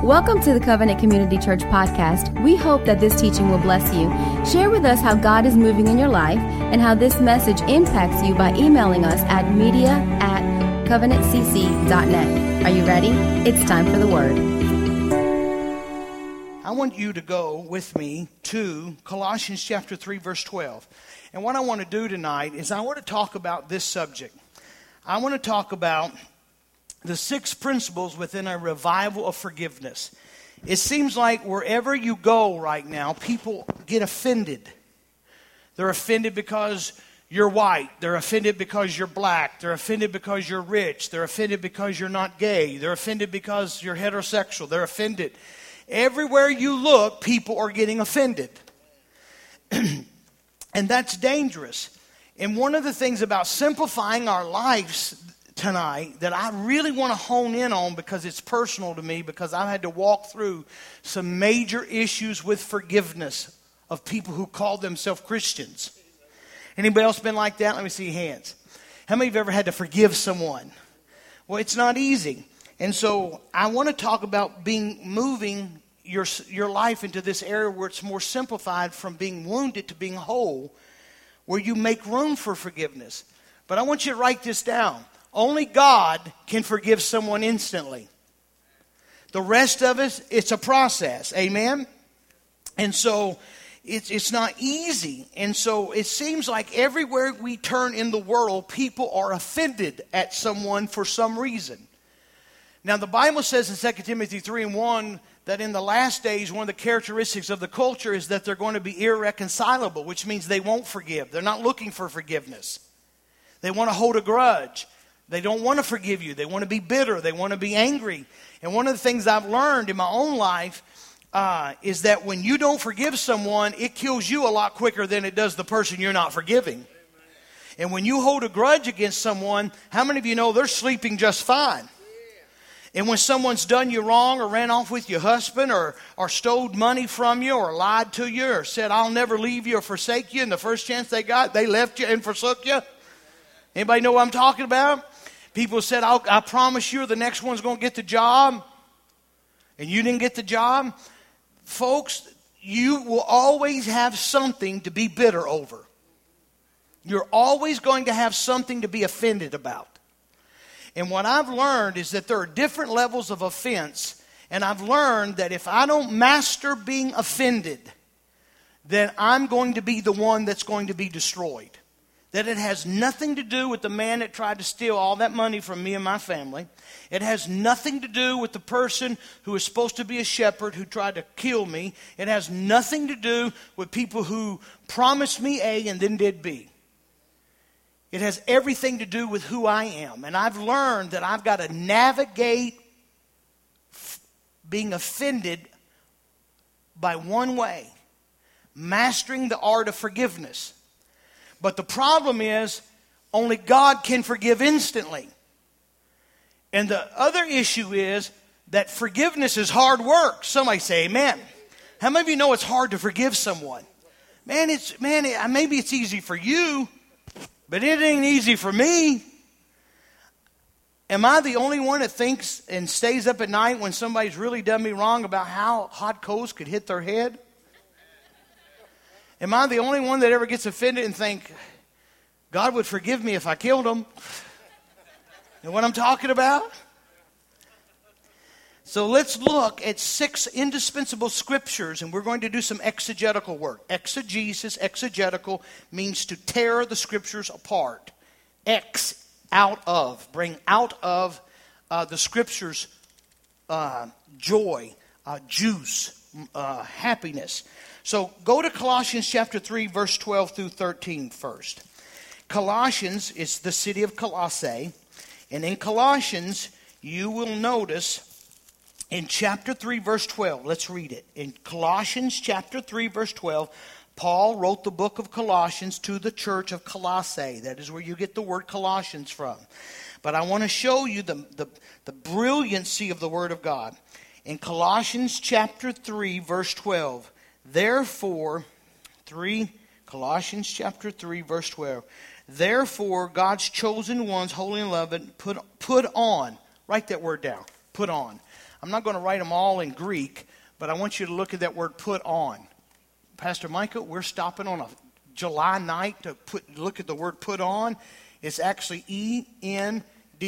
Welcome to the Covenant Community Church podcast. We hope that this teaching will bless you. Share with us how God is moving in your life and how this message impacts you by emailing us at media@covenantcc.net. Are you ready? It's time for the word. I want you to go with me to Colossians chapter 3, verse 12. And what I want to do tonight is I want to talk about this subject. I want to talk about the 6 principles within a revival of forgiveness. It seems like wherever you go right now, people get offended. They're offended because you're white. They're offended because you're black. They're offended because you're rich. They're offended because you're not gay. They're offended because you're heterosexual. They're offended. Everywhere you look, people are getting offended. And that's dangerous. And one of the things about simplifying our lives tonight that I really want to hone in on, because it's personal to me, because I've had to walk through some major issues with forgiveness of people who call themselves Christians. Anybody else been like that? Let me see your hands. How many of you have ever had to forgive someone? Well, it's not easy. And so I want to talk about moving your life into this area where it's more simplified, from being wounded to being whole, where you make room for forgiveness. But I want you to write this down. Only God can forgive someone instantly. The rest of us, it's a process. Amen? And so it's not easy. And so it seems like everywhere we turn in the world, people are offended at someone for some reason. Now, the Bible says in 2 Timothy 3:1 that in the last days, one of the characteristics of the culture is that they're going to be irreconcilable, which means they won't forgive. They're not looking for forgiveness. They want to hold a grudge. They don't want to forgive you. They want to be bitter. They want to be angry. And one of the things I've learned in my own life is that when you don't forgive someone, it kills you a lot quicker than it does the person you're not forgiving. And when you hold a grudge against someone, how many of you know they're sleeping just fine? And when someone's done you wrong, or ran off with your husband, or stole money from you, or lied to you, or said, I'll never leave you or forsake you, and the first chance they got, they left you and forsook you. Anybody know what I'm talking about? People said, I promise you the next one's going to get the job, and you didn't get the job. Folks, you will always have something to be bitter over. You're always going to have something to be offended about. And what I've learned is that there are different levels of offense, and I've learned that if I don't master being offended, then I'm going to be the one that's going to be destroyed. That it has nothing to do with the man that tried to steal all that money from me and my family. It has nothing to do with the person who is supposed to be a shepherd who tried to kill me. It has nothing to do with people who promised me A and then did B. It has everything to do with who I am. And I've learned that I've got to navigate being offended by one way: mastering the art of forgiveness. But the problem is, only God can forgive instantly. And the other issue is that forgiveness is hard work. Somebody say amen. How many of you know it's hard to forgive someone? Maybe it's easy for you, but it ain't easy for me. Am I the only one that thinks and stays up at night when somebody's really done me wrong about how hot coals could hit their head? Am I the only one that ever gets offended and think, God would forgive me if I killed him? You know what I'm talking about? So let's look at 6 indispensable scriptures, and we're going to do some exegetical work. Exegetical means to tear the scriptures apart. Bring out of the scriptures joy, juice, happiness. So go to Colossians chapter 3, verse 12 through 13 first. Colossians is the city of Colossae. And in Colossians, you will notice in chapter 3, verse 12. Let's read it. In Colossians chapter 3, verse 12, Paul wrote the book of Colossians to the church of Colossae. That is where you get the word Colossians from. But I want to show you the brilliancy of the word of God. In Colossians chapter 3, verse 12, Colossians chapter 3, verse 12. Therefore, God's chosen ones, holy and beloved, put on. Write that word down. Put on. I'm not going to write them all in Greek, but I want you to look at that word put on. Pastor Micah, we're stopping on a July night to look at the word put on. It's actually E-N-D-U-W.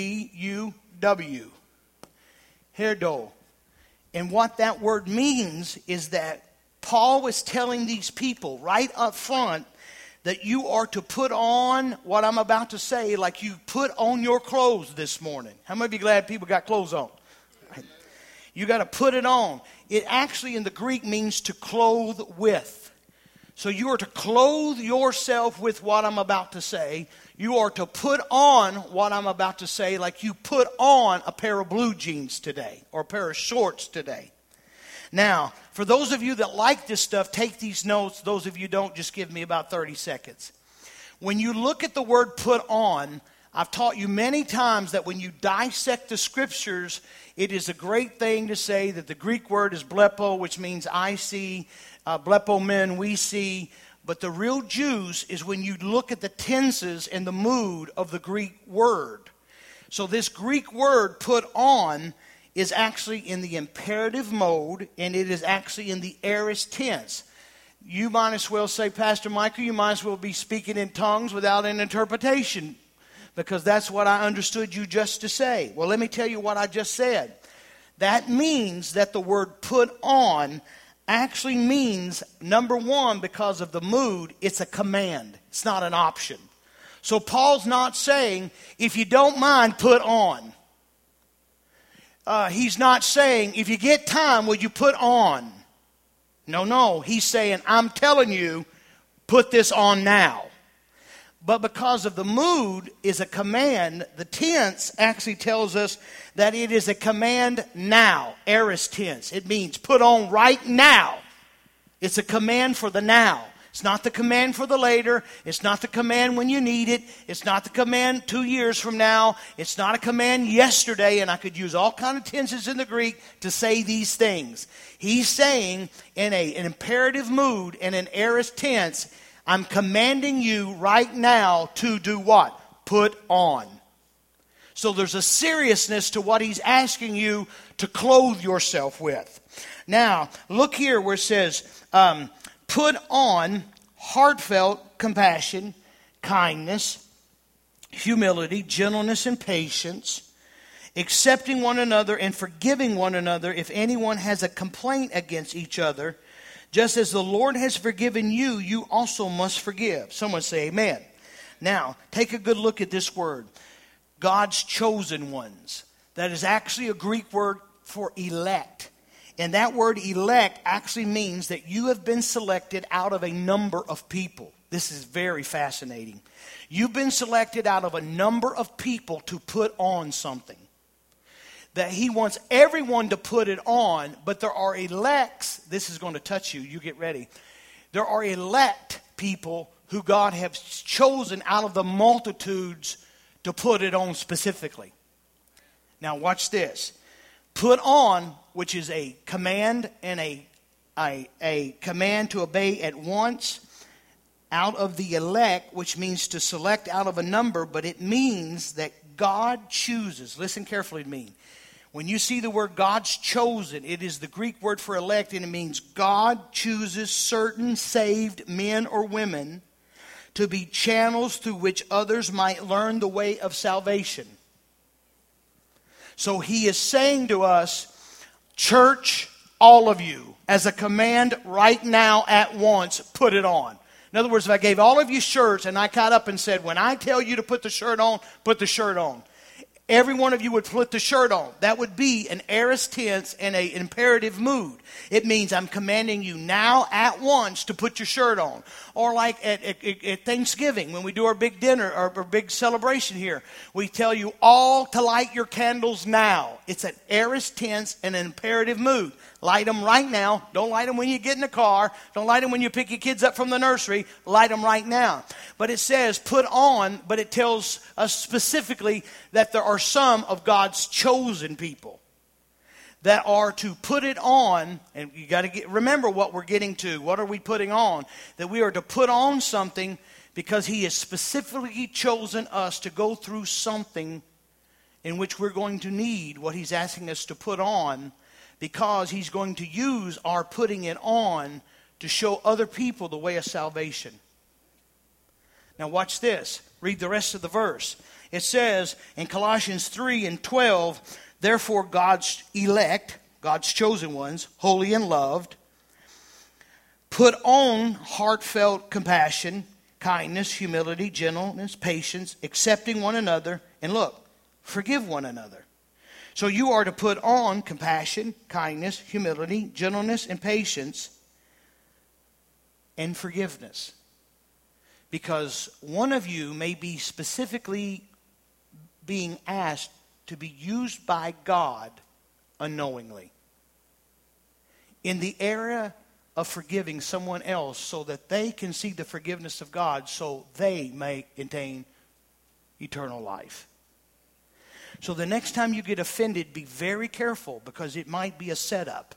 Herdo. And what that word means is that Paul was telling these people right up front that you are to put on what I'm about to say like you put on your clothes this morning. How many of you glad people got clothes on? You got to put it on. It actually in the Greek means to clothe with. So you are to clothe yourself with what I'm about to say. You are to put on what I'm about to say like you put on a pair of blue jeans today or a pair of shorts today. Now, for those of you that like this stuff, take these notes. Those of you don't, just give me about 30 seconds. When you look at the word put on, I've taught you many times that when you dissect the scriptures, it is a great thing to say that the Greek word is blepo, which means I see, blepo men, we see. But the real juice is when you look at the tenses and the mood of the Greek word. So this Greek word put on is actually in the imperative mode, and it is actually in the aorist tense. You might as well say, Pastor Michael, you might as well be speaking in tongues without an interpretation, because that's what I understood you just to say. Well, let me tell you what I just said. That means that the word put on actually means, number one, because of the mood, it's a command. It's not an option. So Paul's not saying, if you don't mind, put on. He's not saying, if you get time, will you put on? No. He's saying, I'm telling you, put this on now. But because of the mood is a command, the tense actually tells us that it is a command now, aorist tense. It means put on right now. It's a command for the now. It's not the command for the later. It's not the command when you need it. It's not the command 2 years from now. It's not a command yesterday. And I could use all kinds of tenses in the Greek to say these things. He's saying in an imperative mood and an aorist tense, I'm commanding you right now to do what? Put on. So there's a seriousness to what he's asking you to clothe yourself with. Now, look here where it says, put on heartfelt compassion, kindness, humility, gentleness, and patience, accepting one another and forgiving one another if anyone has a complaint against each other. Just as the Lord has forgiven you, you also must forgive. Someone say amen. Now, take a good look at this word. God's chosen ones. That is actually a Greek word for elect. And that word elect actually means that you have been selected out of a number of people. This is very fascinating. You've been selected out of a number of people to put on something. That he wants everyone to put it on, but there are elects. This is going to touch you. You get ready. There are elect people who God has chosen out of the multitudes to put it on specifically. Now watch this. Put on, which is a command and a command to obey at once, out of the elect, which means to select out of a number, but it means that God chooses. Listen carefully to me. When you see the word God's chosen, it is the Greek word for elect, and it means God chooses certain saved men or women to be channels through which others might learn the way of salvation. So he is saying to us, church, all of you, as a command right now at once, put it on. In other words, if I gave all of you shirts and I got up and said, when I tell you to put the shirt on, put the shirt on. Every one of you would put the shirt on. That would be an aorist tense and an imperative mood. It means I'm commanding you now at once to put your shirt on. Or like at Thanksgiving, when we do our big dinner or our big celebration here, we tell you all to light your candles now. It's an aorist tense and an imperative mood. Light them right now. Don't light them when you get in the car. Don't light them when you pick your kids up from the nursery. Light them right now. But it says put on, but it tells us specifically that there are some of God's chosen people that are to put it on. And you got to remember what we're getting to. What are we putting on? That we are to put on something because he has specifically chosen us to go through something in which we're going to need what he's asking us to put on. because he's going to use our putting it on to show other people the way of salvation. Now watch this. Read the rest of the verse. It says in Colossians 3:12, therefore God's elect, God's chosen ones, holy and loved, put on heartfelt compassion, kindness, humility, gentleness, patience, accepting one another, and look, forgive one another. So you are to put on compassion, kindness, humility, gentleness, and patience, and forgiveness. Because one of you may be specifically being asked to be used by God unknowingly in the area of forgiving someone else so that they can see the forgiveness of God so they may attain eternal life. So the next time you get offended, be very careful because it might be a setup.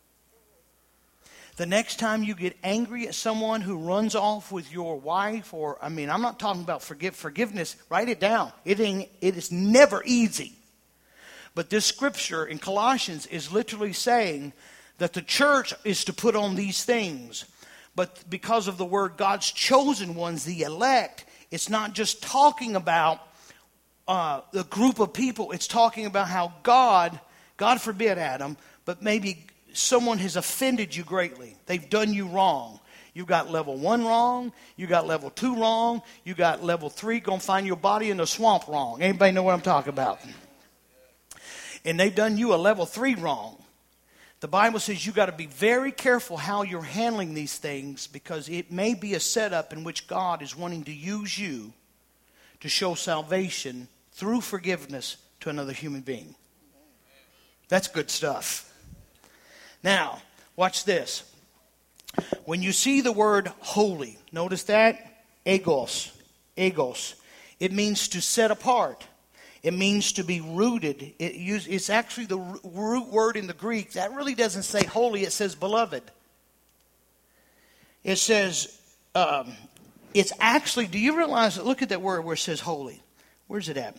The next time you get angry at someone who runs off with your wife, I'm not talking about forgiveness. Write it down. It is never easy. But this scripture in Colossians is literally saying that the church is to put on these things. But because of the word God's chosen ones, the elect, it's not just talking about the group of people. It's talking about how God forbid, Adam, but maybe someone has offended you greatly. They've done you wrong. You got level 1 wrong. You got level 2 wrong. You got level 3 going to find your body in the swamp wrong. Anybody know what I'm talking about? And they've done you a level 3 wrong. The Bible says you got to be very careful how you're handling these things because it may be a setup in which God is wanting to use you to show salvation through forgiveness to another human being. That's good stuff. Now, watch this. When you see the word holy, notice that? Agos. It means to set apart. It means to be rooted. It's actually the root word in the Greek. That really doesn't say holy, it says beloved. It says, it's actually, do you realize that, look at that word where it says holy. Where's it at?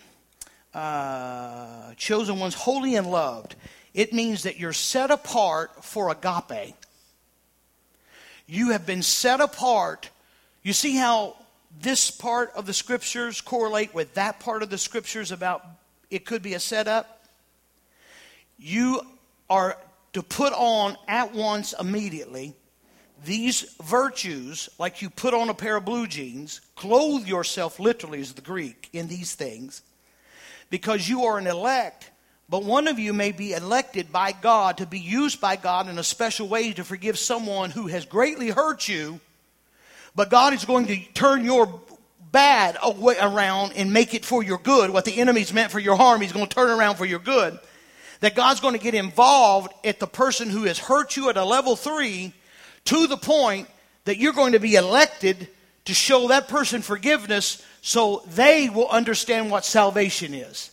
Chosen ones, holy and loved. It means that you're set apart for agape. You have been set apart. You see how this part of the scriptures correlate with that part of the scriptures about it could be a setup? You are to put on at once, immediately, these virtues, like you put on a pair of blue jeans, clothe yourself, literally is the Greek, in these things, because you are an elect. But one of you may be elected by God to be used by God in a special way to forgive someone who has greatly hurt you. But God is going to turn your bad around and make it for your good. What the enemy's meant for your harm, he's going to turn around for your good. That God's going to get involved at the person who has hurt you at a level 3 to the point that you're going to be elected to show that person forgiveness so they will understand what salvation is.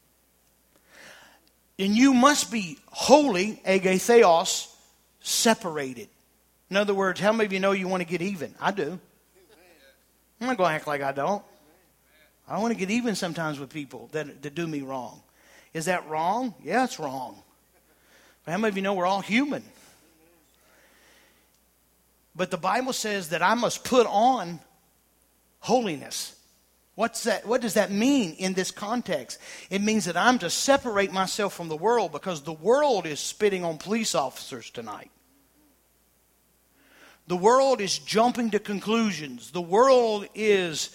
And you must be holy, agetheos, separated. In other words, how many of you know you want to get even? I do. I'm not going to act like I don't. I want to get even sometimes with people that do me wrong. Is that wrong? Yeah, it's wrong. But how many of you know we're all human? But the Bible says that I must put on holiness. What's that? What does that mean in this context? It means that I'm to separate myself from the world because the world is spitting on police officers tonight. The world is jumping to conclusions. The world is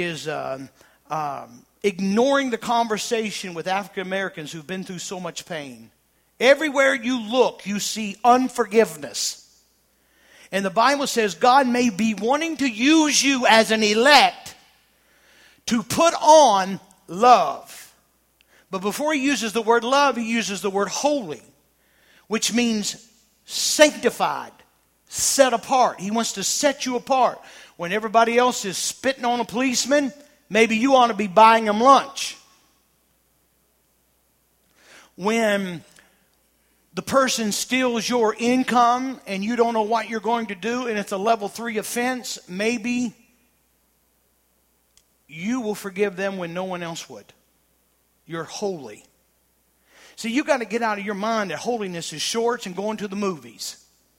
ignoring the conversation with African Americans who've been through so much pain. Everywhere you look, you see unforgiveness. And the Bible says God may be wanting to use you as an elect to put on love. But before he uses the word love, he uses the word holy, which means sanctified, set apart. He wants to set you apart. When everybody else is spitting on a policeman, maybe you ought to be buying them lunch. When the person steals your income and you don't know what you're going to do and it's a level 3 offense, maybe you will forgive them when no one else would. You're holy. See, you got to get out of your mind that holiness is shorts and going to the movies.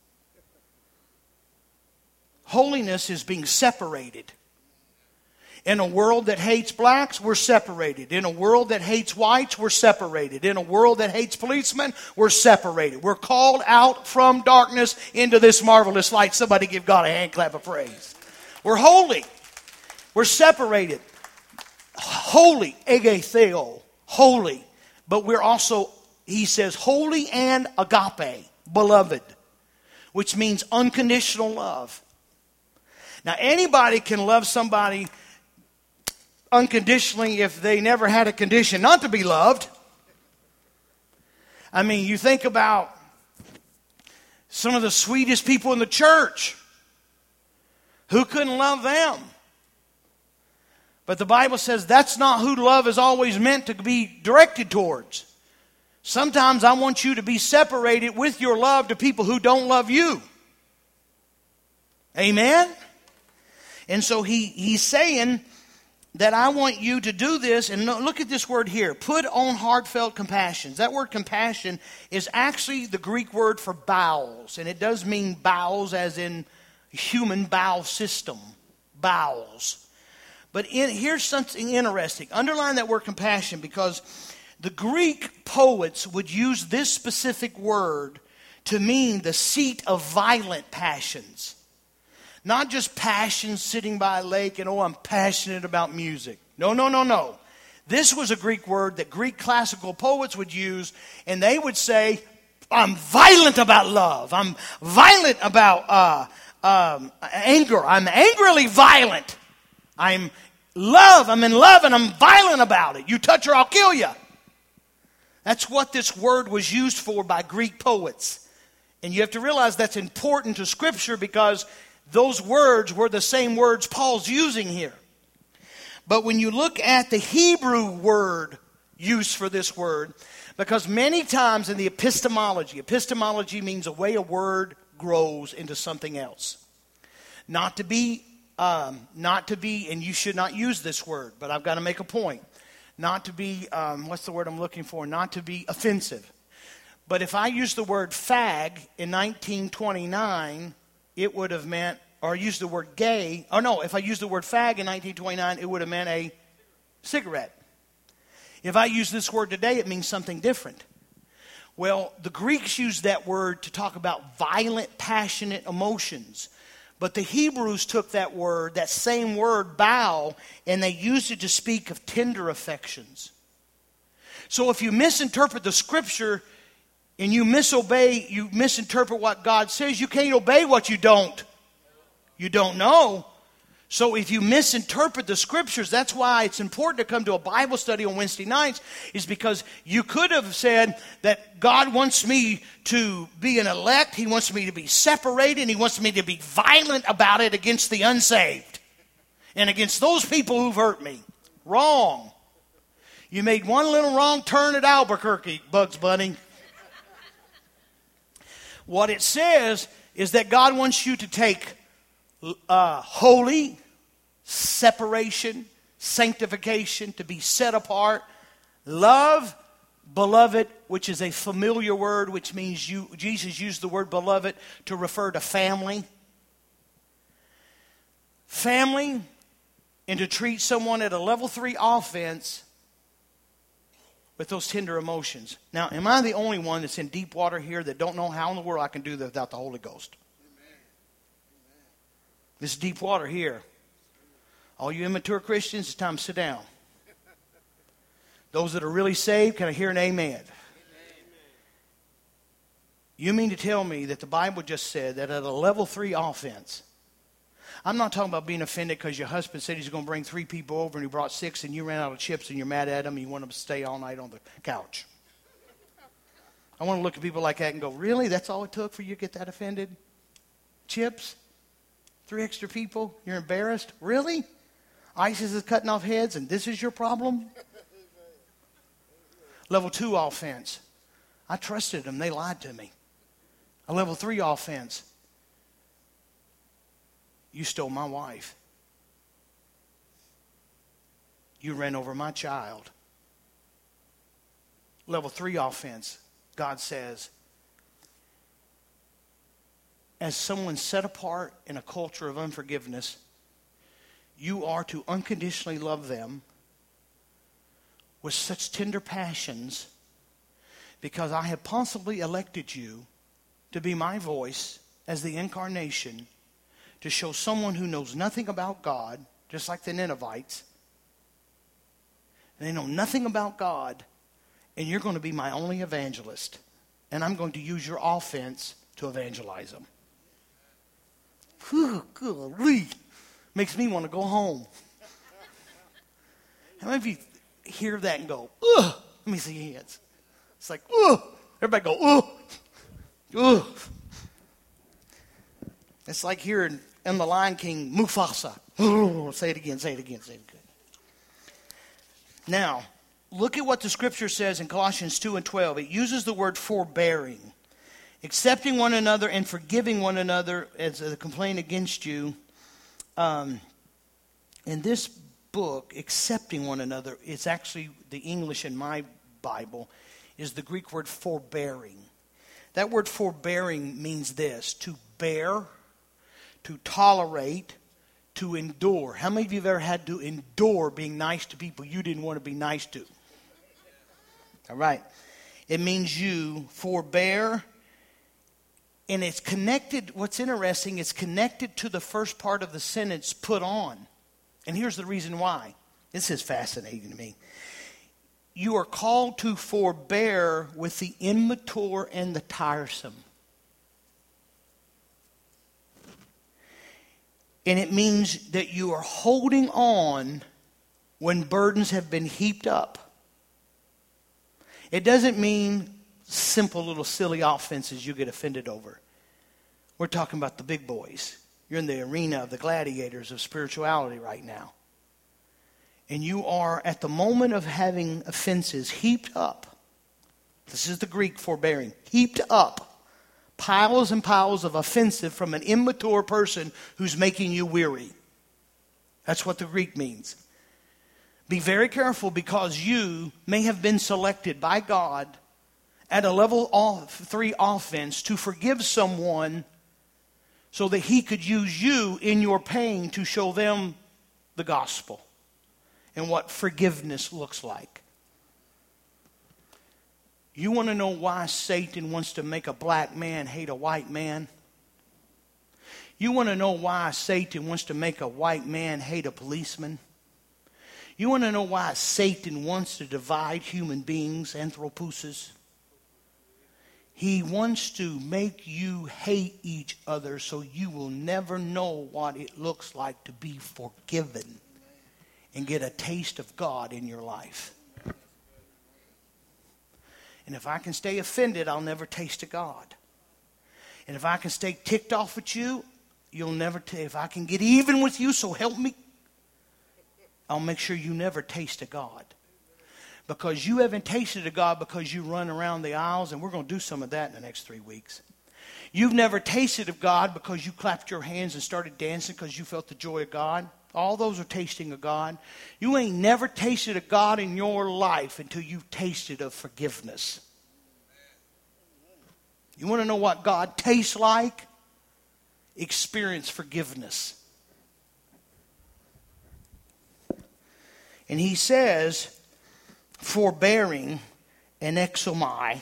Holiness is being separated. In a world that hates blacks, we're separated. In a world that hates whites, we're separated. In a world that hates policemen, we're separated. We're called out from darkness into this marvelous light. Somebody give God a hand clap of praise. We're holy. We're separated. Holy, ege theo, holy. But we're also, he says, holy and agape, beloved, which means unconditional love. Now, anybody can love somebody unconditionally if they never had a condition not to be loved. I mean, you think about some of the sweetest people in the church. Who couldn't love them? But the Bible says that's not who love is always meant to be directed towards. Sometimes I want you to be separated with your love to people who don't love you. Amen? And so he's saying that I want you to do this, and look at this word here. Put on heartfelt compassions. That word compassion is actually the Greek word for bowels. And it does mean bowels as in human bowel system. Bowels. But here's something interesting. Underline that word compassion because the Greek poets would use this specific word to mean the seat of violent passions. Not just passion sitting by a lake and, I'm passionate about music. No. This was a Greek word that Greek classical poets would use, and they would say, I'm violent about love. I'm violent about anger. I'm angrily violent. I'm in love, and I'm violent about it. You touch her, I'll kill you. That's what this word was used for by Greek poets. And you have to realize that's important to Scripture because those words were the same words Paul's using here. But when you look at the Hebrew word used for this word, because many times in the epistemology means a way a word grows into something else. Not to be, and you should not use this word, but I've got to make a point. Not to be, what's the word I'm looking for? Not to be offensive. But if I use the word fag in 1929, it would have meant, or use the word gay. Oh no, if I used the word fag in 1929, it would have meant a cigarette. If I use this word today, it means something different. Well, the Greeks used that word to talk about violent, passionate emotions. But the Hebrews took that word, that same word, bow, and they used it to speak of tender affections. So if you misinterpret the Scripture and you misinterpret what God says, you can't obey what you don't know. So if you misinterpret the Scriptures, that's why it's important to come to a Bible study on Wednesday nights, is because you could have said that God wants me to be an elect, He wants me to be separated, and He wants me to be violent about it against the unsaved and against those people who've hurt me. Wrong. You made one little wrong turn at Albuquerque, Bugs Bunny. What it says is that God wants you to take holy, separation, sanctification, to be set apart, love, beloved, which is a familiar word, which means Jesus used the word beloved to refer to family. Family, and to treat someone at a level 3 offense with those tender emotions. Now, am I the only one that's in deep water here that don't know how in the world I can do that without the Holy Ghost? Amen. This is deep water here. All you immature Christians, it's time to sit down. Those that are really saved, can I hear an amen? Amen? You mean to tell me that the Bible just said that at a level 3 offense, I'm not talking about being offended because your husband said he's going to bring 3 people over and he brought 6 and you ran out of chips and you're mad at him and you want them to stay all night on the couch. I want to look at people like that and go, really? That's all it took for you to get that offended? Chips? 3 extra people? You're embarrassed? Really? ISIS is cutting off heads and this is your problem? Level 2 offense. I trusted them. They lied to me. A level 3 offense. You stole my wife. You ran over my child. Level 3 offense, God says, as someone set apart in a culture of unforgiveness, you are to unconditionally love them with such tender passions because I have possibly elected you to be my voice as the incarnation to show someone who knows nothing about God, just like the Ninevites. They know nothing about God, and you're going to be my only evangelist. And I'm going to use your offense to evangelize them. Whew, golly. Makes me want to go home. How many of you hear that and go, ugh? Let me see your hands. It's like, ugh. Everybody go, ugh. Ugh. It's like hearing in The Lion King, Mufasa. Oh, say it again, say it again, say it again. Now, look at what the scripture says in Colossians 2:12. It uses the word forbearing. Accepting one another and forgiving one another as a complaint against you. In this book, accepting one another, it's actually the English in my Bible, is the Greek word forbearing. That word forbearing means this: to bear, to tolerate, to endure. How many of you have ever had to endure being nice to people you didn't want to be nice to? All right. It means you forbear, and it's connected. What's interesting, it's connected to the first part of the sentence, put on. And here's the reason why. This is fascinating to me. You are called to forbear with the immature and the tiresome. And it means that you are holding on when burdens have been heaped up. It doesn't mean simple little silly offenses you get offended over. We're talking about the big boys. You're in the arena of the gladiators of spirituality right now. And you are at the moment of having offenses heaped up. This is the Greek forbearing. Heaped up. Piles and piles of offensive from an immature person who's making you weary. That's what the Greek means. Be very careful, because you may have been selected by God at a level 3 offense to forgive someone so that he could use you in your pain to show them the gospel and what forgiveness looks like. You want to know why Satan wants to make a black man hate a white man? You want to know why Satan wants to make a white man hate a policeman? You want to know why Satan wants to divide human beings, anthropouses? He wants to make you hate each other so you will never know what it looks like to be forgiven and get a taste of God in your life. And if I can stay offended, I'll never taste of God. And if I can stay ticked off at you, you'll never if I can get even with you, so help me, I'll make sure you never taste of God. Because you haven't tasted of God because you run around the aisles, and we're going to do some of that in the next 3 weeks. You've never tasted of God because you clapped your hands and started dancing because you felt the joy of God. All those are tasting of God. You ain't never tasted of God in your life until you've tasted of forgiveness. You want to know what God tastes like? Experience forgiveness. And he says, forbearing and exomai.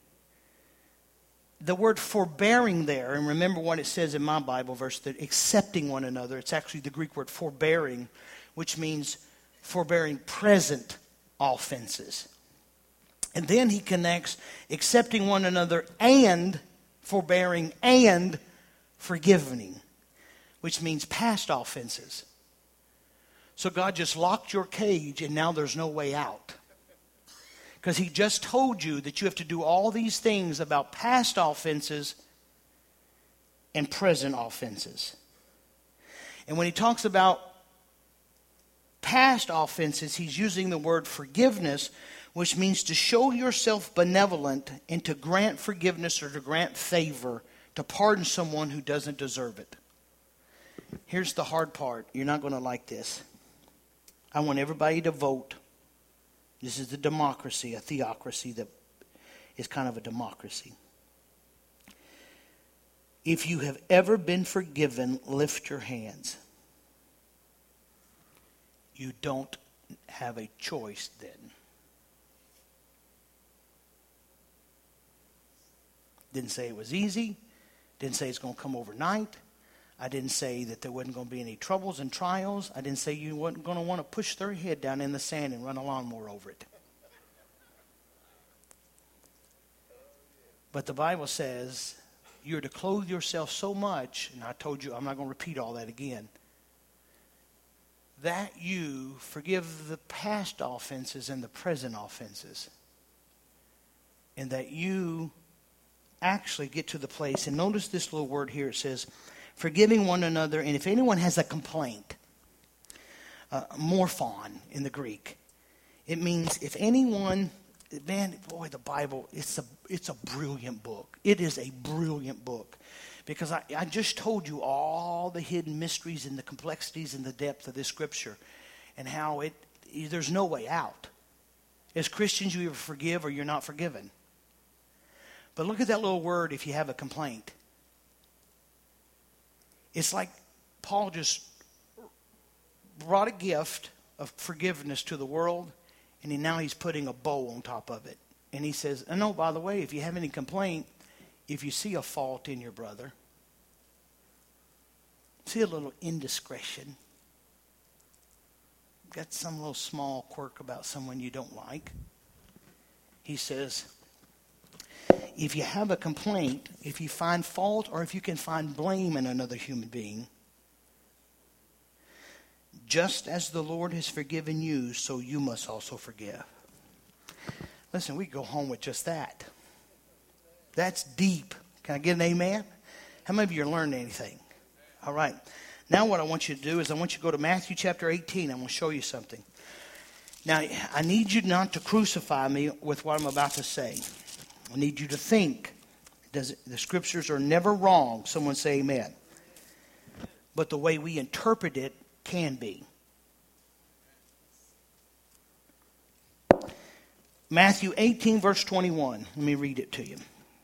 The word forbearing there, and remember what it says in my Bible verse, that accepting one another. It's actually the Greek word forbearing, which means forbearing present offenses. And then he connects accepting one another and forbearing and forgiving, which means past offenses. So God just locked your cage and now there's no way out. Because he just told you that you have to do all these things about past offenses and present offenses. And when he talks about past offenses, he's using the word forgiveness, which means to show yourself benevolent and to grant forgiveness or to grant favor, to pardon someone who doesn't deserve it. Here's the hard part. You're not going to like this. I want everybody to vote This is the democracy, a theocracy that is kind of a democracy. If you have ever been forgiven, lift your hands. You don't have a choice then. Didn't say it was easy. Didn't say it's going to come overnight. I didn't say that there wasn't going to be any troubles and trials. I didn't say you weren't going to want to push their head down in the sand and run a lawnmower over it. But the Bible says you're to clothe yourself so much, and I told you I'm not going to repeat all that again, that you forgive the past offenses and the present offenses. And that you actually get to the place, and notice this little word here, it says, forgiving one another, and if anyone has a complaint, morphon in the Greek, it means if anyone, man, boy, the Bible, it's a brilliant book. It is a brilliant book. Because I just told you all the hidden mysteries and the complexities and the depth of this scripture and how there's no way out. As Christians, you either forgive or you're not forgiven. But look at that little word, if you have a complaint. It's like Paul just brought a gift of forgiveness to the world, and now he's putting a bow on top of it. And he says, oh, no, by the way, if you have any complaint, if you see a fault in your brother, see a little indiscretion, got some little small quirk about someone you don't like, he says, if you have a complaint, if you find fault or if you can find blame in another human being, just as the Lord has forgiven you, so you must also forgive. Listen, we go home with just that. That's deep. Can I get an amen? How many of you are learning anything? All right. Now what I want you to do is I want you to go to Matthew chapter 18. I'm going to show you something. Now, I need you not to crucify me with what I'm about to say. I need you to think. The scriptures are never wrong. Someone say amen. But the way we interpret it can be. Matthew 18, verse 21. Let me read it to you.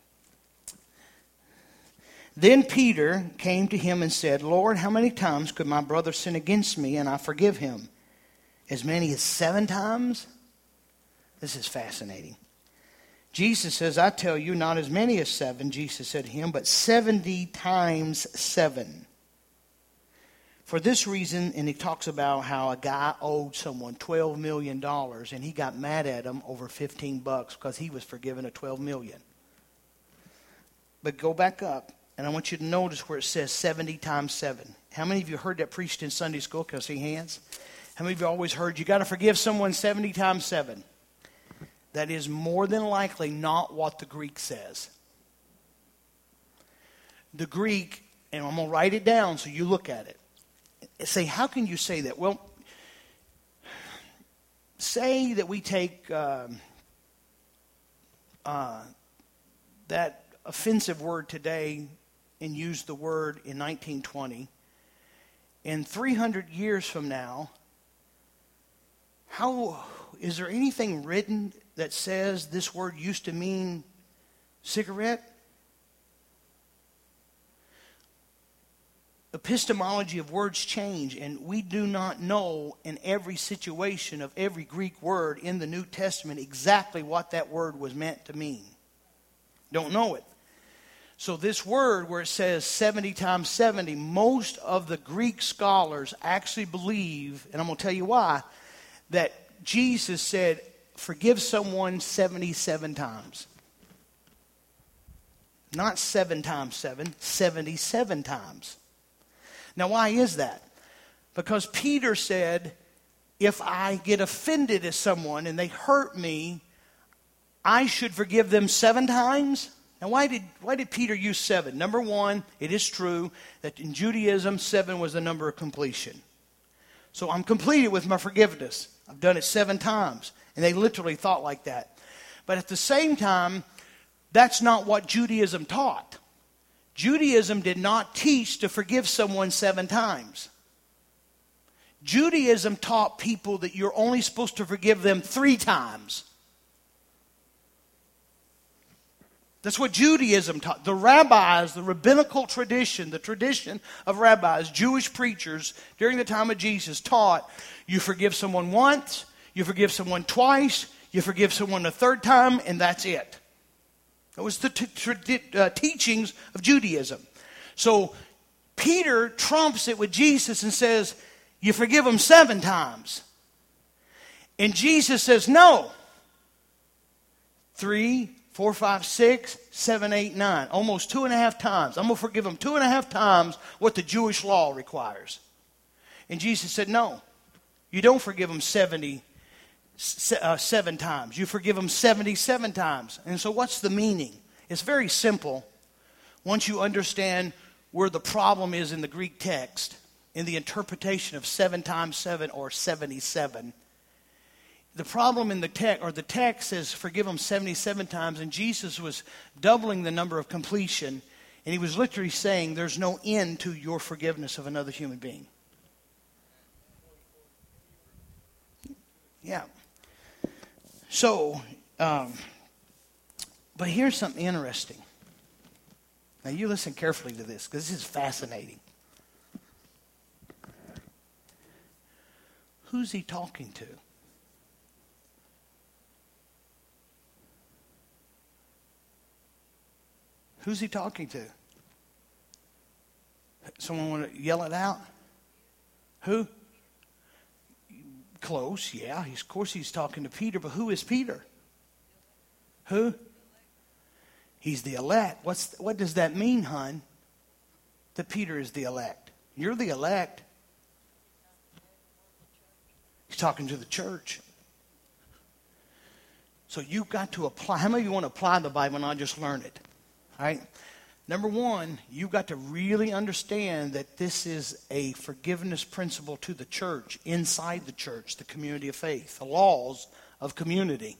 Then Peter came to him and said, Lord, how many times could my brother sin against me and I forgive him? As many as 7 times? This is fascinating. Jesus says, I tell you, not as many as 7, Jesus said to him, but 70 times 7. For this reason, and he talks about how a guy owed someone $12 million, and he got mad at him over $15 because he was forgiven of $12 million. But go back up, and I want you to notice where it says 70 times 7. How many of you heard that preached in Sunday school? Can I see hands? How many of you always heard you got to forgive someone 70 times 7? That is more than likely not what the Greek says. The Greek, and I'm going to write it down so you look at it. Say, how can you say that? Well, say that we take that offensive word today and use the word in 1920. And 300 years from now, how is there anything written that says this word used to mean cigarette? Epistemology of words change, and we do not know in every situation of every Greek word in the New Testament exactly what that word was meant to mean. Don't know it. So this word where it says 70 times 70, most of the Greek scholars actually believe, and I'm going to tell you why, that Jesus said, forgive someone 77 times. Not 7 times 7, 77 times. Now, why is that? Because Peter said, if I get offended at someone and they hurt me, I should forgive them 7 times? Now, why did Peter use 7? Number one, it is true that in Judaism, 7 was the number of completion. So I'm completed with my forgiveness. I've done it 7 times. And they literally thought like that. But at the same time, that's not what Judaism taught. Judaism did not teach to forgive someone 7 times. Judaism taught people that you're only supposed to forgive them 3 times. That's what Judaism taught. The rabbis, the rabbinical tradition, the tradition of rabbis, Jewish preachers during the time of Jesus taught you forgive someone once, you forgive someone twice, you forgive someone a 3rd time, and that's it. That was the teachings of Judaism. So Peter trumps it with Jesus and says, you forgive them 7 times. And Jesus says, no. 3, 4, 5, 6, 7, 8, 9. Almost 2.5 times. I'm going to forgive them 2.5 times what the Jewish law requires. And Jesus said, no. You don't forgive them 7 times. You forgive them 77 times. And so what's the meaning? It's very simple. Once you understand where the problem is in the Greek text, in the interpretation of 7 times 7 or 77. The problem in the text, or the text says forgive them 77 times, and Jesus was doubling the number of completion, and he was literally saying there's no end to your forgiveness of another human being. Yeah. So, but here's something interesting. Now you listen carefully to this, because this is fascinating. Who's he talking to? Who's he talking to? Someone want to yell it out? Who? Close, yeah. Of course he's talking to Peter, but who is Peter? Who? He's the elect. What does that mean, hon? That Peter is the elect. You're the elect. He's talking to the church. So you've got to apply. How many of you want to apply the Bible and not just learn it? All right? Number one, you've got to really understand that this is a forgiveness principle to the church, inside the church, the community of faith, the laws of community.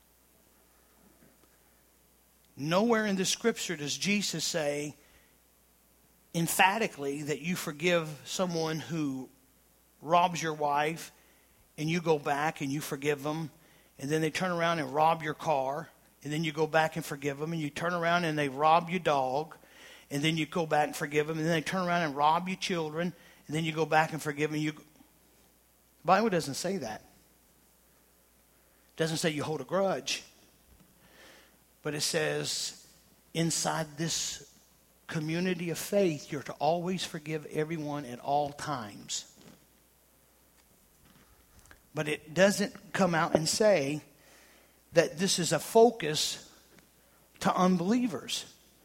Nowhere in the scripture does Jesus say emphatically that you forgive someone who robs your wife, and you go back and you forgive them, and then they turn around and rob your car, and then you go back and forgive them, and you turn around and they rob your dog, and then you go back and forgive them, and then they turn around and rob your children, and then you go back and forgive them. The Bible doesn't say that. It doesn't say you hold a grudge. But it says inside this community of faith, you're to always forgive everyone at all times. But it doesn't come out and say that this is a focus to unbelievers.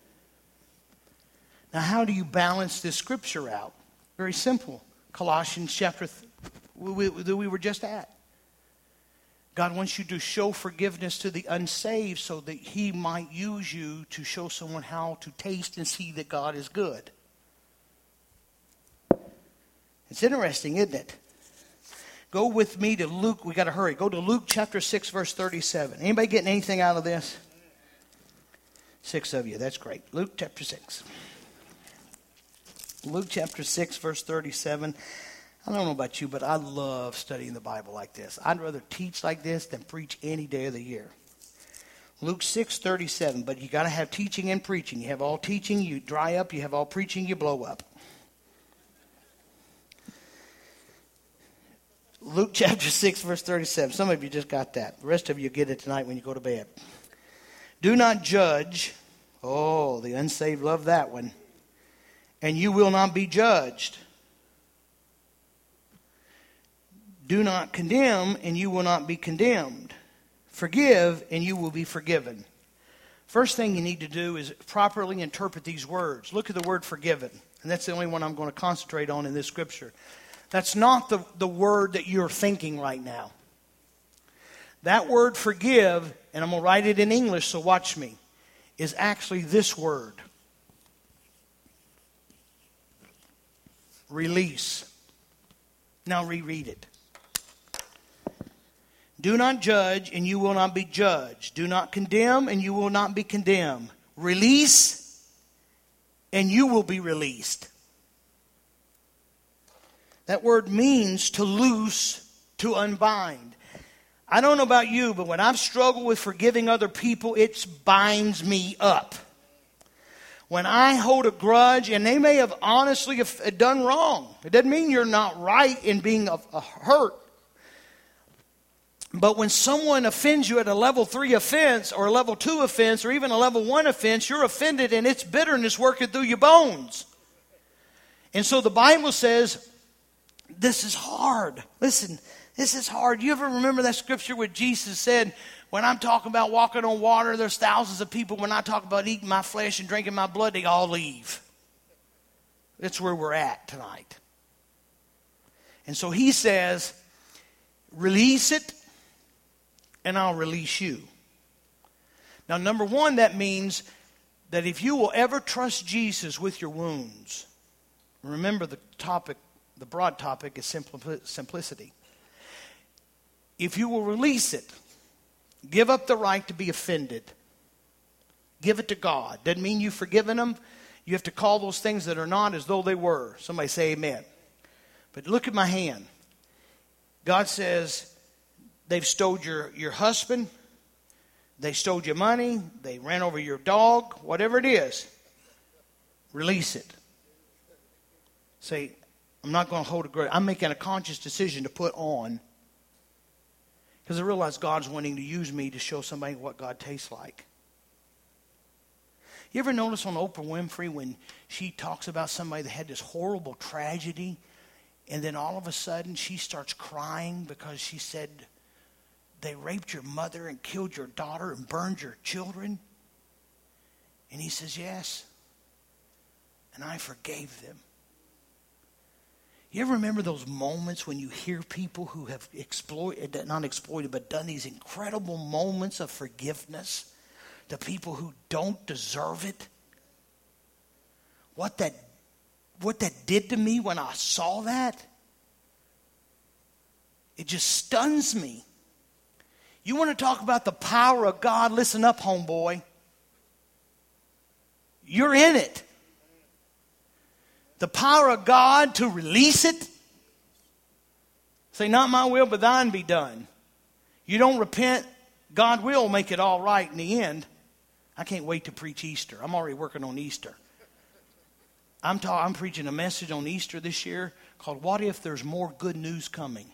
Now, how do you balance this scripture out? Very simple. Colossians chapter we were just at. God wants you to show forgiveness to the unsaved so that he might use you to show someone how to taste and see that God is good. It's interesting, isn't it? Go with me to Luke. We got to hurry. Go to Luke chapter 6, verse 37. Anybody getting anything out of this? 6 of you. That's great. Luke chapter 6. Luke chapter 6, verse 37. I don't know about you, but I love studying the Bible like this. I'd rather teach like this than preach any day of the year. Luke 6:37. But you got to have teaching and preaching. You have all teaching, you dry up. You have all preaching, you blow up. Luke chapter 6, verse 37. Some of you just got that. The rest of you get it tonight when you go to bed. Do not judge. Oh, the unsaved love that one. And you will not be judged. Do not condemn, and you will not be condemned. Forgive, and you will be forgiven. First thing you need to do is properly interpret these words. Look at the word forgiven. And that's the only one I'm going to concentrate on in this scripture. That's not the word that you're thinking right now. That word forgive, and I'm going to write it in English, so watch me, is actually this word. Release. Now reread it. Do not judge, and you will not be judged. Do not condemn, and you will not be condemned. Release, and you will be released. That word means to loose, to unbind. I don't know about you, but when I've struggled with forgiving other people, it binds me up. When I hold a grudge, and they may have honestly done wrong. It doesn't mean you're not right in being hurt. But when someone offends you at a level 3 offense, or a level 2 offense, or even a level 1 offense, you're offended and it's bitterness working through your bones. And so the Bible says, this is hard. Listen, this is hard. You ever remember that scripture where Jesus said, when I'm talking about walking on water, there's thousands of people. When I talk about eating my flesh and drinking my blood, they all leave. That's where we're at tonight. And so he says, release it, and I'll release you. Now, number one, that means that if you will ever trust Jesus with your wounds, remember the topic, the broad topic is simplicity. If you will release it, give up the right to be offended. Give it to God. Doesn't mean you've forgiven them. You have to call those things that are not as though they were. Somebody say amen. But look at my hand. God says they've stole your husband. They stole your money. They ran over your dog. Whatever it is, release it. Say, I'm not going to hold a grudge. I'm making a conscious decision to put on. Because I realize God's wanting to use me to show somebody what God tastes like. You ever notice on Oprah Winfrey when she talks about somebody that had this horrible tragedy, and then all of a sudden she starts crying because she said, they raped your mother and killed your daughter and burned your children? And he says, yes. And I forgave them. You ever remember those moments when you hear people who have done these incredible moments of forgiveness to people who don't deserve it? What that did to me when I saw that, it just stuns me. You want to talk about the power of God? Listen up, homeboy. You're in it. The power of God to release it. Say, not my will, but thine be done. You don't repent, God will make it all right in the end. I can't wait to preach Easter. I'm already working on Easter. I'm preaching a message on Easter this year called, What If There's More Good News Coming?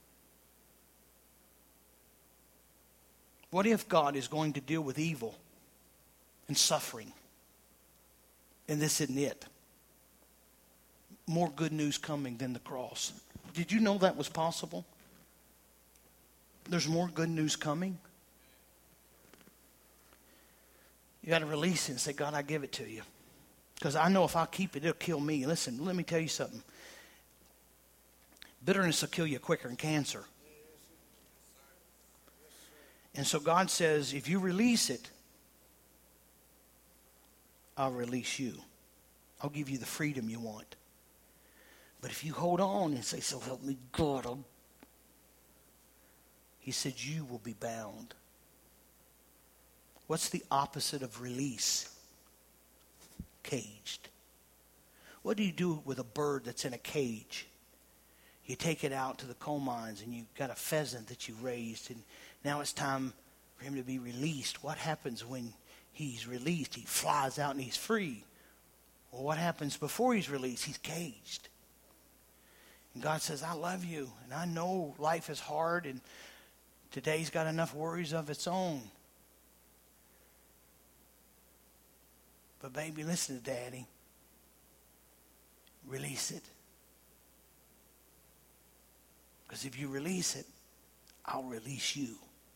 What if God is going to deal with evil and suffering? And this isn't it. More good news coming than the cross. Did you know that was possible? There's more good news coming. You got to release it and say, God, I give it to you. Because I know if I keep it, it'll kill me. Listen, let me tell you something. Bitterness will kill you quicker than cancer. And so God says, if you release it, I'll release you. I'll give you the freedom you want. But if you hold on and say, so help me God, he said, you will be bound. What's the opposite of release? Caged. What do you do with a bird that's in a cage? You take it out to the coal mines and you've got a pheasant that you raised and now it's time for him to be released. What happens when he's released? He flies out and he's free. Well, what happens before he's released? He's caged. And God says, I love you, and I know life is hard, and today's got enough worries of its own. But baby, listen to Daddy. Release it. Because if you release it, I'll release you.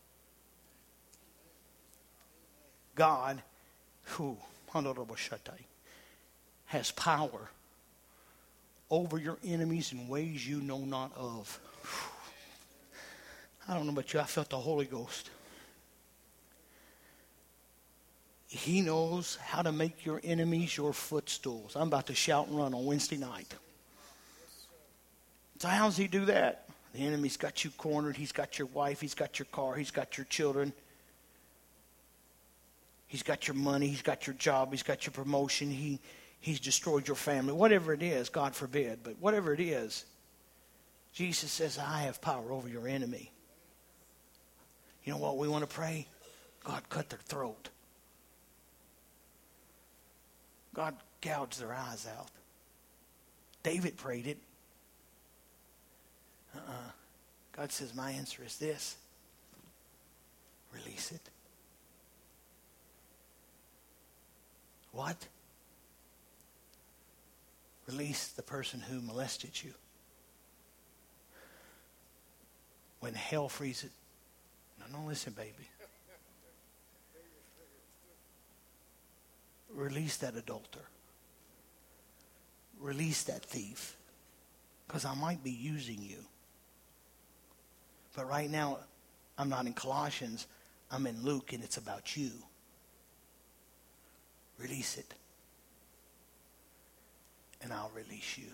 God, who has power over your enemies in ways you know not of. I don't know about you, I felt the Holy Ghost. He knows how to make your enemies your footstools. I'm about to shout and run on Wednesday night. So how does he do that? The enemy's got you cornered. He's got your wife. He's got your car. He's got your children. He's got your money. He's got your job. He's got your promotion. He's destroyed your family. Whatever it is, God forbid, but whatever it is, Jesus says, I have power over your enemy. You know what we want to pray? God, cut their throat. God, gouge their eyes out. David prayed it. God says, my answer is this. Release it. What? Release the person who molested you. When hell freezes. No, listen, baby. Release that adulterer. Release that thief. Because I might be using you. But right now, I'm not in Colossians. I'm in Luke, and it's about you. Release it. And I'll release you.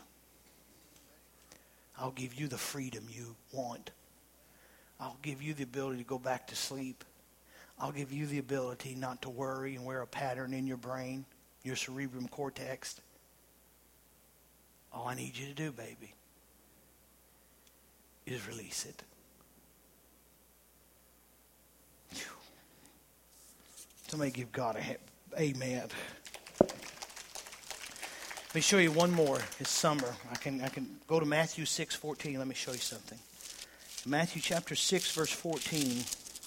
I'll give you the freedom you want. I'll give you the ability to go back to sleep. I'll give you the ability not to worry and wear a pattern in your brain, your cerebrum cortex. All I need you to do, baby, is release it. Whew. Somebody give God a amen. Let me show you one more. It's summer. I can go to Matthew 6:14. Let me show you something. Matthew chapter 6, verse 14.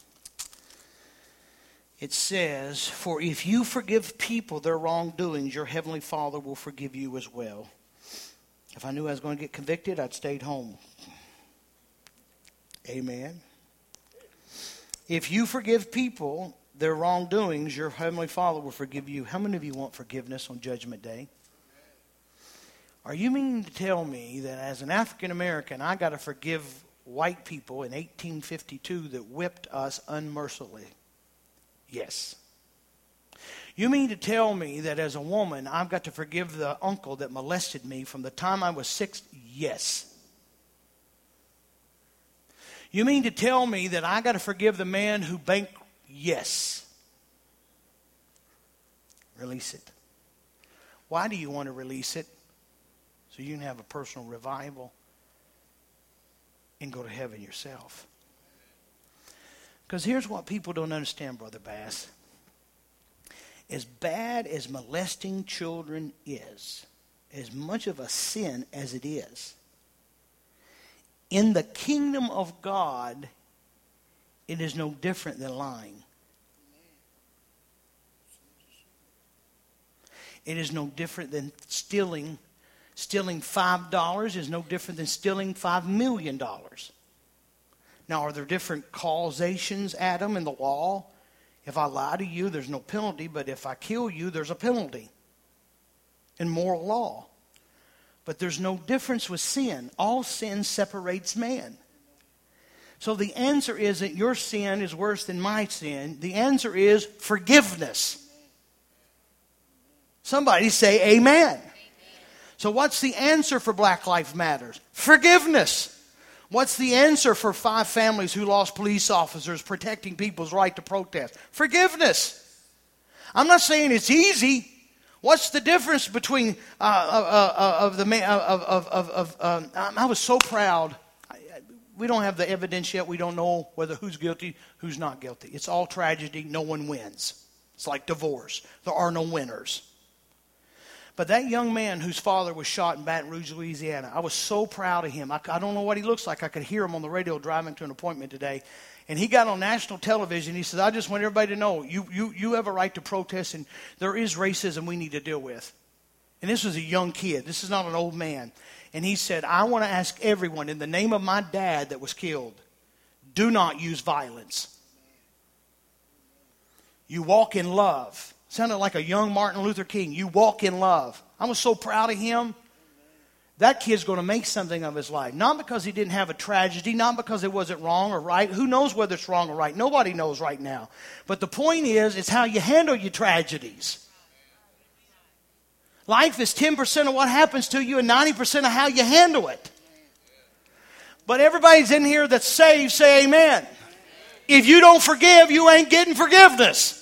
It says, for if you forgive people their wrongdoings, your heavenly Father will forgive you as well. If I knew I was going to get convicted, I'd stayed home. Amen. If you forgive people their wrongdoings, your heavenly Father will forgive you. How many of you want forgiveness on Judgment Day? Are you meaning to tell me that as an African American, I got to forgive white people in 1852 that whipped us unmercifully? Yes. You mean to tell me that as a woman, I've got to forgive the uncle that molested me from the time I was 6? Yes. You mean to tell me that I got to forgive the man who banked? Yes. Release it. Why do you want to release it? So you can have a personal revival and go to heaven yourself. Because here's what people don't understand, Brother Bass. As bad as molesting children is, as much of a sin as it is, in the kingdom of God, it is no different than lying. It is no different than stealing. Stealing $5 is no different than stealing $5 million. Now, are there different causations, Adam, in the law? If I lie to you, there's no penalty, but if I kill you, there's a penalty in moral law. But there's no difference with sin. All sin separates man. So the answer isn't your sin is worse than my sin. The answer is forgiveness. Somebody say amen. So what's the answer for Black Lives Matter? Forgiveness. What's the answer for 5 families who lost police officers protecting people's right to protest? Forgiveness. I'm not saying it's easy. What's the difference between I was so proud. We don't have the evidence yet. We don't know whether who's guilty, who's not guilty. It's all tragedy. No one wins. It's like divorce. There are no winners. But that young man whose father was shot in Baton Rouge, Louisiana, I was so proud of him. I don't know what he looks like. I could hear him on the radio driving to an appointment today. And he got on national television. He says, I just want everybody to know, you have a right to protest, and there is racism we need to deal with. And this was a young kid. This is not an old man. And he said, I want to ask everyone, in the name of my dad that was killed, do not use violence. You walk in love. Sounded like a young Martin Luther King. You walk in love. I was so proud of him. That kid's going to make something of his life. Not because he didn't have a tragedy. Not because it wasn't wrong or right. Who knows whether it's wrong or right? Nobody knows right now. But the point is, it's how you handle your tragedies. Life is 10% of what happens to you and 90% of how you handle it. But everybody's in here that's saved, say amen. If you don't forgive, you ain't getting forgiveness.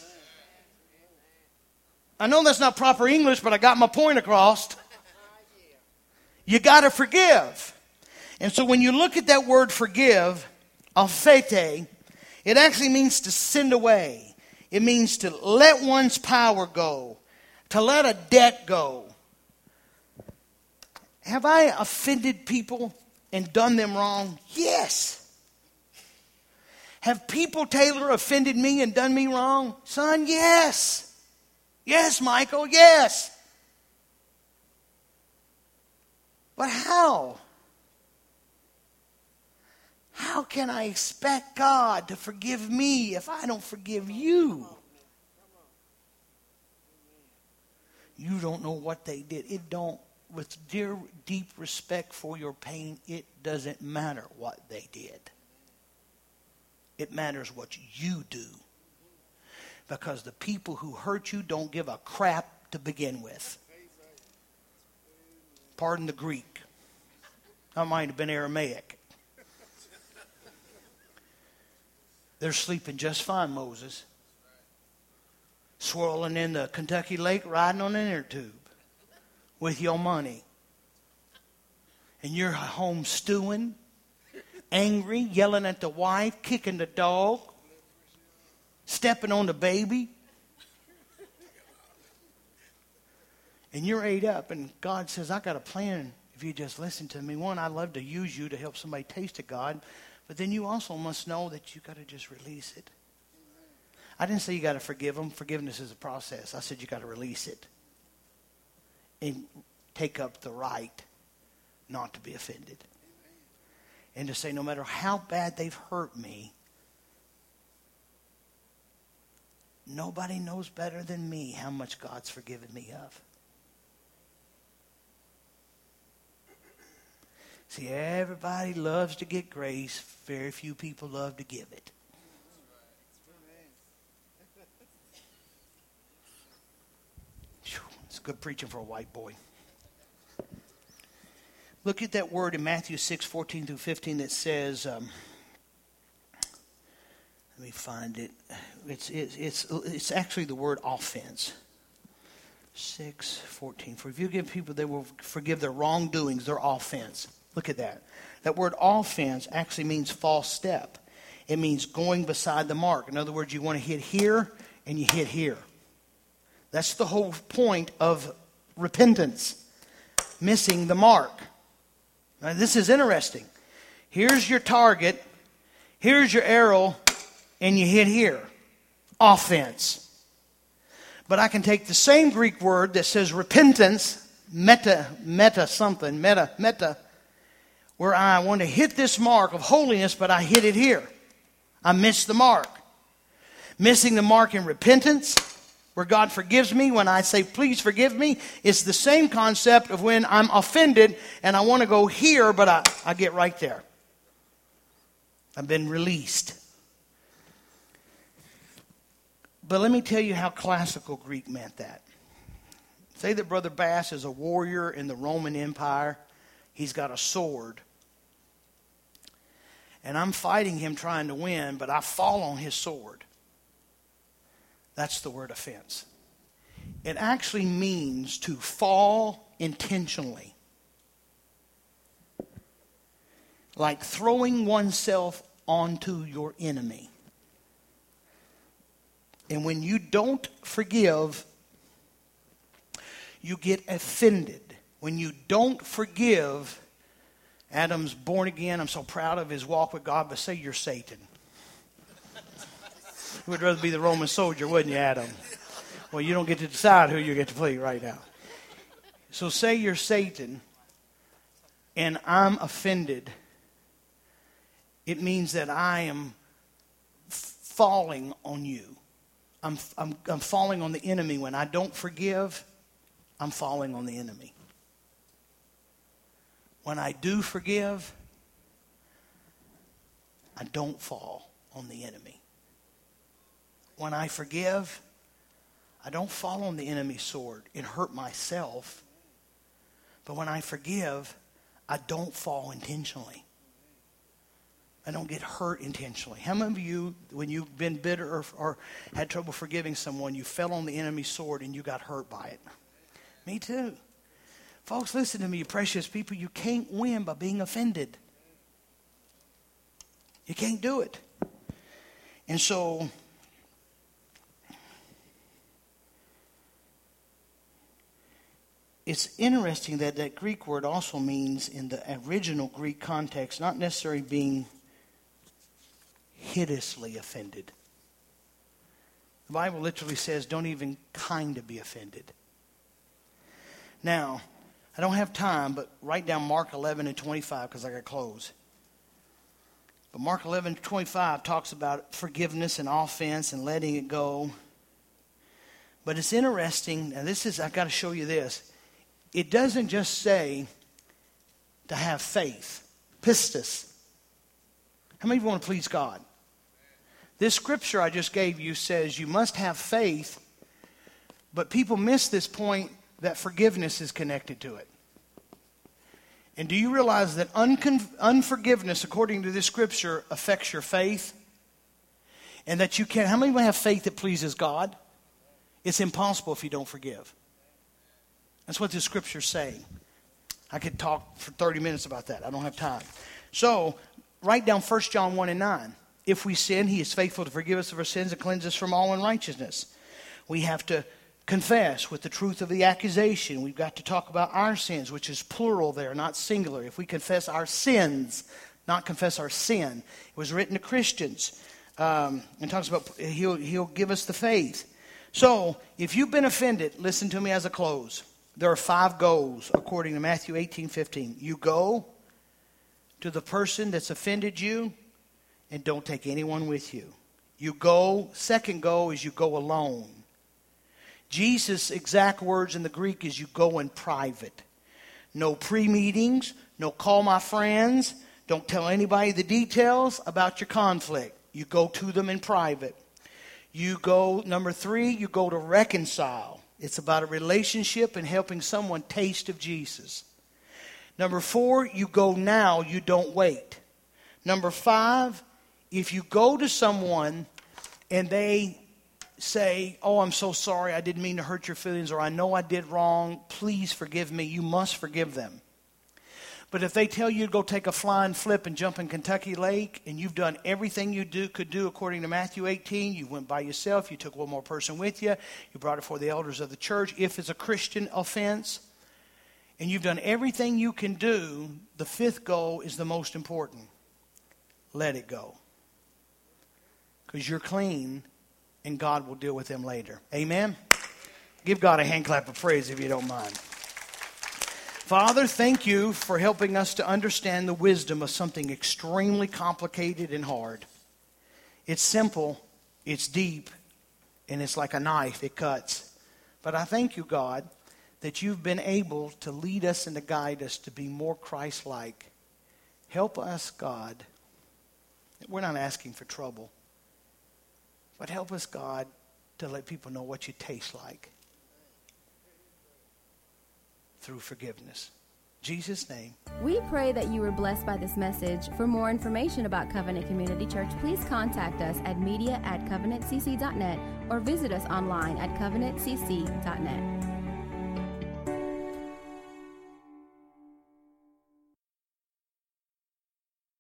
I know that's not proper English, but I got my point across. You got to forgive. And so when you look at that word forgive, apheite, it actually means to send away. It means to let one's power go, to let a debt go. Have I offended people and done them wrong? Yes. Have people, Taylor, offended me and done me wrong? Son, yes. Yes, Michael, yes. But how? How can I expect God to forgive me if I don't forgive you? You don't know what they did. It don't, with deep respect for your pain, it doesn't matter what they did. It matters what you do. Because the people who hurt you don't give a crap to begin with. Pardon the Greek. I might have been Aramaic. They're sleeping just fine, Moses. Swirling in the Kentucky Lake, riding on an inner tube with your money. And you're home stewing, angry, yelling at the wife, kicking the dog, stepping on the baby. And you're ate up, and God says, I got a plan if you just listen to me. One, I'd love to use you to help somebody taste of God, but then you also must know that you got to just release it. I didn't say you got to forgive them. Forgiveness is a process. I said you got to release it and take up the right not to be offended. And to say no matter how bad they've hurt me, nobody knows better than me how much God's forgiven me of. See, everybody loves to get grace. Very few people love to give it. It's good preaching for a white boy. Look at that word in Matthew 6:14 through 15 that says, let me find it. It's actually the word offense. 6:14. For if you give people, they will forgive their wrongdoings, their offense. Look at that. That word offense actually means false step. It means going beside the mark. In other words, you want to hit here and you hit here. That's the whole point of repentance. Missing the mark. Now, this is interesting. Here's your target. Here's your arrow. And you hit here. Offense. But I can take the same Greek word that says repentance, meta, where I want to hit this mark of holiness, but I hit it here. I missed the mark. Missing the mark in repentance, where God forgives me when I say, please forgive me. It's the same concept of when I'm offended and I want to go here, but I get right there. I've been released. But let me tell you how classical Greek meant that. Say that Brother Bass is a warrior in the Roman Empire. He's got a sword. And I'm fighting him trying to win, but I fall on his sword. That's the word offense. It actually means to fall intentionally. Like throwing oneself onto your enemy. And when you don't forgive, you get offended. When you don't forgive, Adam's born again. I'm so proud of his walk with God, but say you're Satan. You would rather be the Roman soldier, wouldn't you, Adam? Well, you don't get to decide who you get to play right now. So say you're Satan, and I'm offended. It means that I am falling on you. I'm falling on the enemy. When I don't forgive, I'm falling on the enemy. When I do forgive, I don't fall on the enemy. When I forgive, I don't fall on the enemy's sword and hurt myself. But when I forgive, I don't fall intentionally. I don't get hurt intentionally. How many of you, when you've been bitter or had trouble forgiving someone, you fell on the enemy's sword and you got hurt by it? Me too. Folks, listen to me, you precious people. You can't win by being offended. You can't do it. And so it's interesting that that Greek word also means, in the original Greek context, not necessarily being hideously offended. The Bible literally says, don't even kind of be offended. Now, I don't have time, but write down Mark 11:25 because I got to close. But Mark 11:25 talks about forgiveness and offense and letting it go. But it's interesting, and I've got to show you this. It doesn't just say to have faith. Pistis. How many of you want to please God? This scripture I just gave you says you must have faith, but people miss this point that forgiveness is connected to it. And do you realize that unforgiveness, according to this scripture, affects your faith? And that you can't, how many of you have faith that pleases God? It's impossible if you don't forgive. That's what this scripture is saying. I could talk for 30 minutes about that. I don't have time. So, write down 1 John 1:9. If we sin, he is faithful to forgive us of our sins and cleanse us from all unrighteousness. We have to confess with the truth of the accusation. We've got to talk about our sins, which is plural there, not singular. If we confess our sins, not confess our sin. It was written to Christians. And talks about he'll give us the faith. So, if you've been offended, listen to me as I close. There are 5 goals according to Matthew 18:15. You go to the person that's offended you and don't take anyone with you. You go, second goal is you go alone. Jesus' exact words in the Greek is you go in private. No pre-meetings, no call my friends, don't tell anybody the details about your conflict. You go to them in private. You go, number 3, you go to reconcile. It's about a relationship and helping someone taste of Jesus. Number 4, you go now, you don't wait. Number 5, if you go to someone and they say, oh, I'm so sorry, I didn't mean to hurt your feelings, or I know I did wrong, please forgive me, you must forgive them. But if they tell you to go take a flying flip and jump in Kentucky Lake, and you've done everything you could do according to Matthew 18, you went by yourself, you took one more person with you, you brought it before the elders of the church, if it's a Christian offense, and you've done everything you can do, the 5th goal is the most important. Let it go. Because you're clean, and God will deal with them later. Amen? Give God a hand clap of praise if you don't mind. Father, thank you for helping us to understand the wisdom of something extremely complicated and hard. It's simple, it's deep, and it's like a knife, it cuts. But I thank you, God, that you've been able to lead us and to guide us to be more Christ-like. Help us, God. We're not asking for trouble. But help us, God, to let people know what you taste like through forgiveness. In Jesus' name. We pray that you were blessed by this message. For more information about Covenant Community Church, please contact us at media@covenantcc.net or visit us online at covenantcc.net.